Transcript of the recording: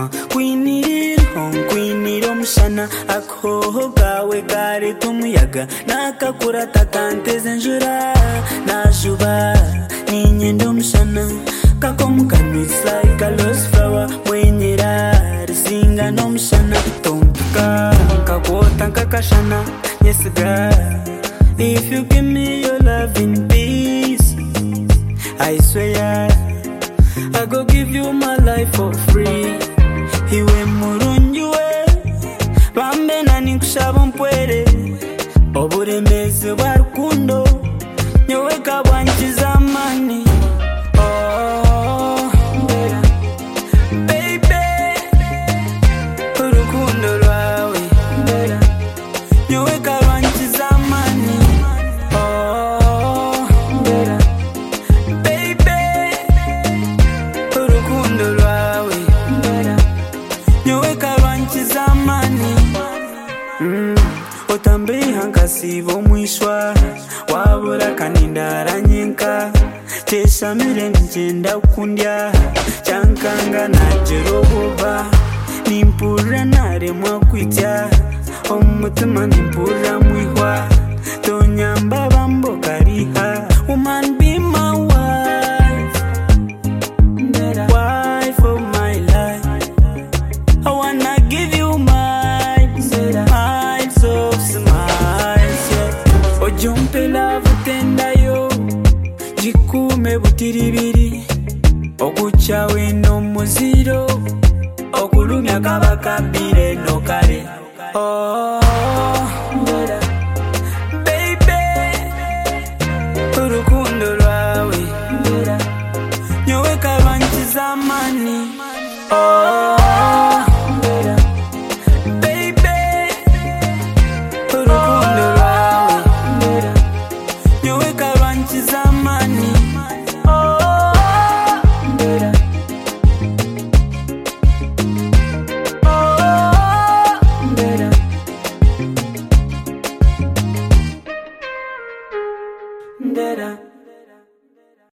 kwinira omushana akoho gawe gareta umuyaga nakakurata kanteza enjura najuba ninyenda omushana kakomukanwa it's like a lost flower mwenyera risinga n'omushana tompika nkakota nkakashana nyesiga if you give me your love in peace I swear I go give you my life for free iwe murungi we bambe nani nkushaba mpwere oburemezi bwa rukundo nyowe kabwankiza amani otambe hankasibo mwishwa wabura kanindara nyenka teshamire ngenda kundya chankanga najeroboba nimpura naremwa kwitya omutima nimpura mwihwa tonyamba bambo kariha woman be my wife of my life I wanna give you jumpe la vutenda yo jikume butiribiri okuchawe no muziro okulumya kabakabire no kare baby urukundo rwawe nyowe kabankiza amani